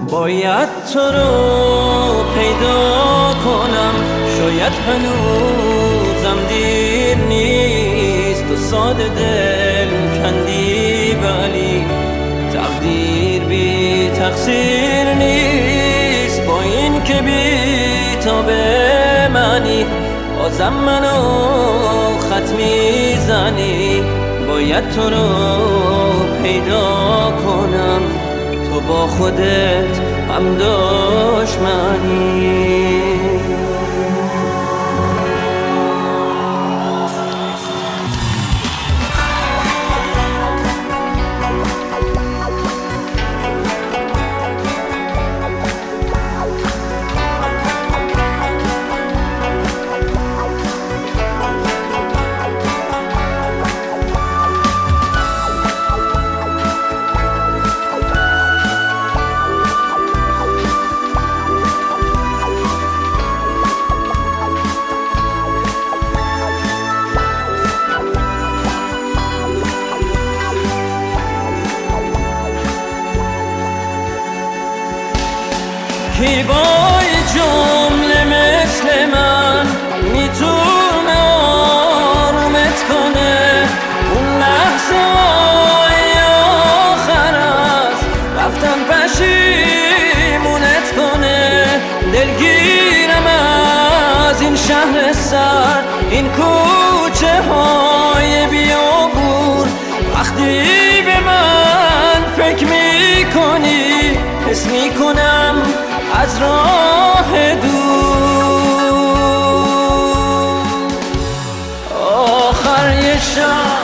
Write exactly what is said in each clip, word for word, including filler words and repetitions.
باید تو رو پیدا کنم، شاید هنوزم دیر نیست. تو ساده دل کندی ولی تقدیر بی تقصیر نیست. با این که بی تا به منی بازم منو خط میزنی. باید تو رو پیدا کنم، تو با خودت هم دشمنی. کی با این جمله مثل من میتونه آرومت کنه؟ اون لحظه های آخر است رفتن پشیمونت کنه. دلگیرم از این شهر سر، این کوچه های بیابون. وقتی به من فکر میکنی حس میکنم از راه دور آخر یه شب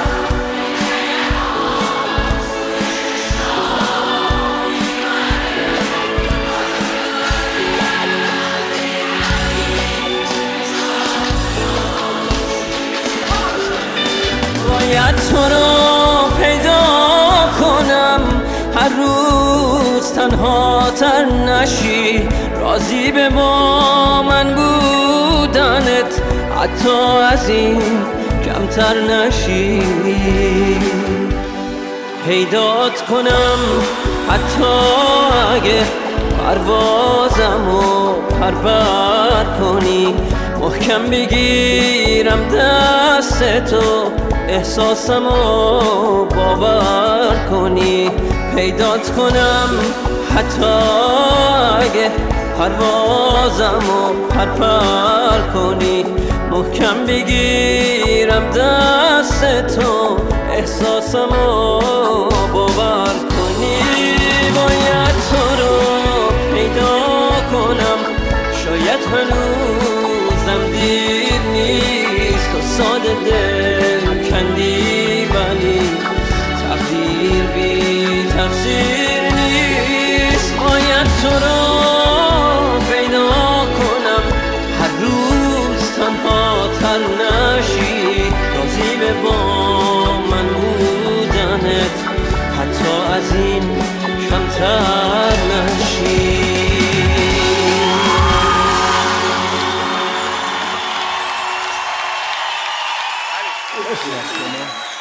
باید تو رو پیدا کنم، هر روز تنها تر نشی. راضی به با من بودنت حتی از این کمتر نشی. پیدات کنم حتی اگه پروازمو پرپر کنی. محکم بگیرم دستتو احساسمو باور کنی. پیدات کنم حتی اگه پروازمو پرپر کنی. محکم بگیرم دستتو احساسمو باور کنی. باید تو رو پیدا کنم، شاید هنوزم دیر نیست. تو ساده دل کندی ولی تقدیر بی تقصیر نیست. باید تو رو پیدا کنم، هر روز تنها تر نشی. راضی به با من بودنت حتی از این کمتر نشی. Gracias,